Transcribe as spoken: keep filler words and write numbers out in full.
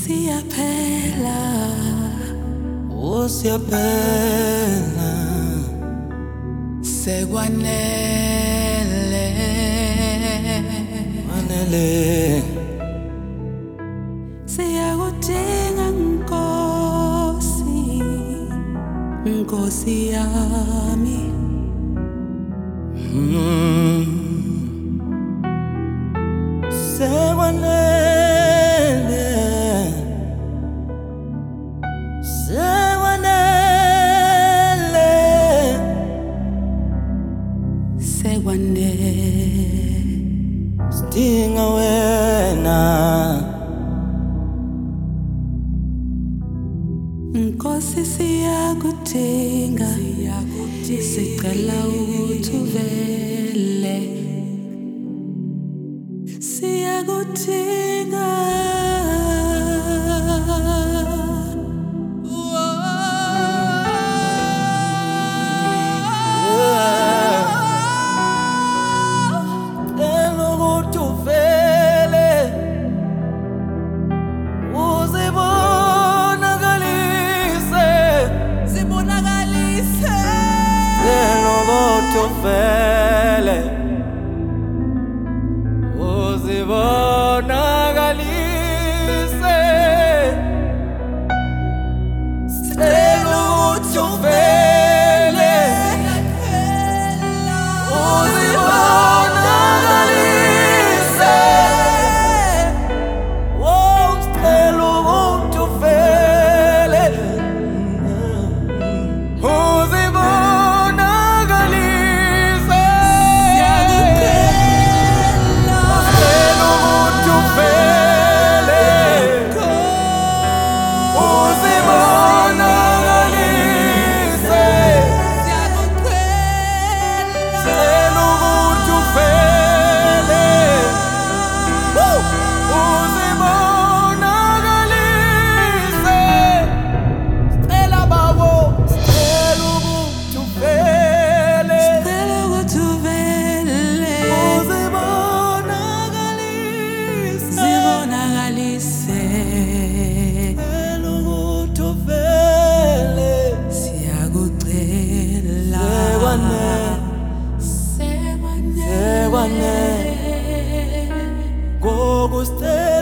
siyaphela oh siyaphela sekwanele manele siyakudinga Nkosi Nkosi yami mm. sekwanele sekwanele sekwanele sidinga wena Nkosi siyakudinga sicela ukuthi uvele siyakudinga Vele uzibonakalise sicela ukuthi uvele uzibonakalise oh sicela ukuthi uvele Go, go, stay.